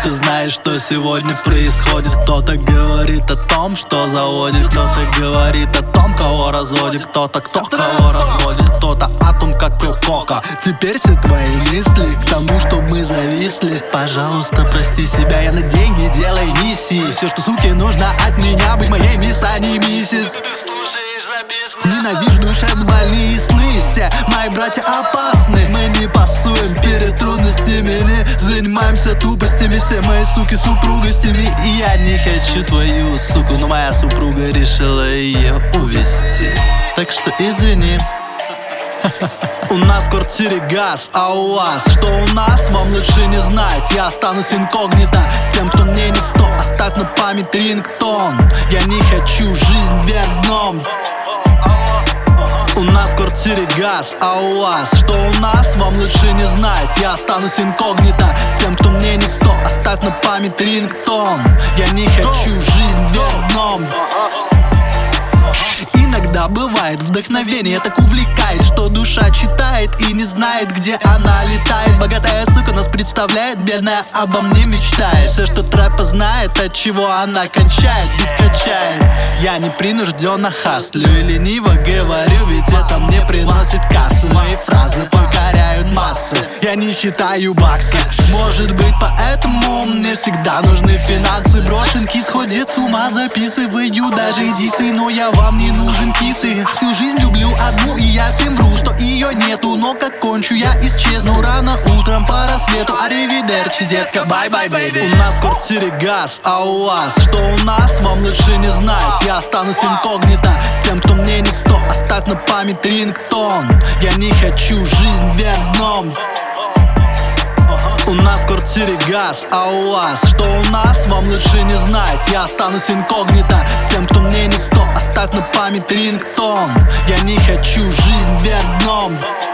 ты знаешь, что сегодня происходит. Кто-то говорит о том, что заводит, кто-то говорит о том, кого разводит, кто-то кого разводит, кто-то о том, как пьет кока. Теперь все твои мысли к тому, чтобы мы зависли. Пожалуйста, прости себя, я на деньги делай миссии. Все, что, суке, нужно от меня, быть моей мисс, а не миссис. Ненавижу душевнобольные сны. Все мои братья опасны. Мы не пасуем перед трудностями, не занимаемся тупостями. Все мои суки супругостями. И я не хочу твою суку, но моя супруга решила ее увезти. Так что извини. У нас в квартире газ, а у вас? Что у нас, вам лучше не знать. Я останусь инкогнито. Тем, кто мне никто, оставь на память рингтон. Я не хочу жизнь вверх дном. У нас в квартире газ, а у вас? Что у нас, вам лучше не знать. Я останусь инкогнито. Тем, кто мне никто, оставь на память рингтон. Я не хочу жизнь вверх дном. Иногда бывает вдохновение так увлекает, что душа читает и не знает, где она летает. Богатая сука нас представляет, бедная обо мне мечтает. Все, что трэпа знает, от чего она кончает, бит качает. Я не принужденно хаслю и лениво говорю, ведь это мне приносит кассы. Мои фразы покоряют массы, я не считаю баксы. Может быть, поэтому мне всегда нужны финансы. Брошенки сходят с ума, записываю даже дисы, но я вам не нужен кисы. Всю жизнь люблю одну, и я всем вру, что ее нету. Но как кончу, я исчезну рано утром по рассвету. Аривидерчи, детка, бай-бай, бэйби. У нас в квартире газ, а у вас? Что у нас, вам лучше не знать. Я останусь инкогнито. Тем, кто мне никто, оставь на память рингтон. Я не хочу жизнь вверх дном. У нас в квартире газ, а у вас? Что у нас, вам лучше не знать. Я останусь инкогнито. Тем, кто мне никто, оставь на память рингтон. Я не хочу жизнь вверх дном.